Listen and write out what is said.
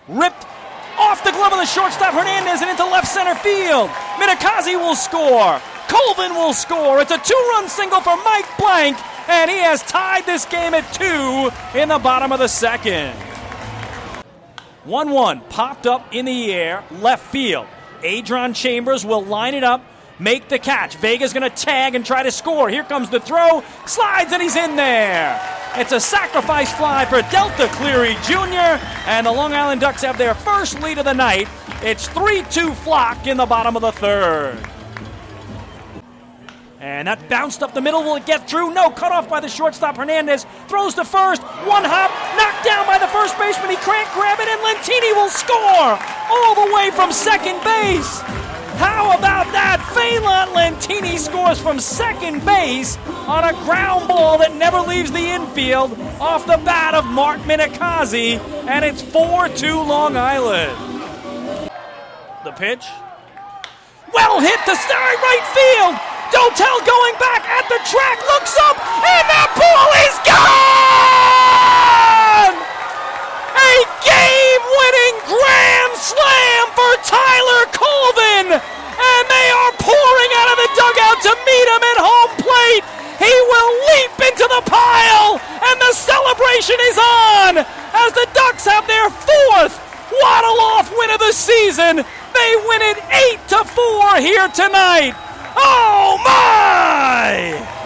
ripped off the glove of the shortstop Hernandez and into left center field. Minikazi will score. Colvin will score. It's a 2-run single for Mike Blank, and he has tied this game at 2 in the bottom of the second. 1-1 popped up in the air, left field. Adron Chambers will line it up, make the catch. Vega's going to tag and try to score. Here comes the throw, slides, and he's in there. It's a sacrifice fly for Delta Cleary Jr., and the Long Island Ducks have their first lead of the night. It's 3-2 Flock in the bottom of the third. And that bounced up the middle. Will it get through? No, cut off by the shortstop Hernandez. Throws to first. One hop, knocked down by the first baseman. He can't grab it, and Lentini will score all the way from second base. How about that? Phelan Lentini scores from second base on a ground ball that never leaves the infield off the bat of Mark Minikazi, and it's 4-2 Long Island. The pitch. Well hit to right field. Dotel going back at the track, looks up, and that ball is gone! A game-winning grand slam for Tyler Colvin, and they are pouring out of the dugout to meet him at home plate. He will leap into the pile, and the celebration is on as the Ducks have their fourth waddle-off win of the season. They win it 8-4 here tonight. Oh, my!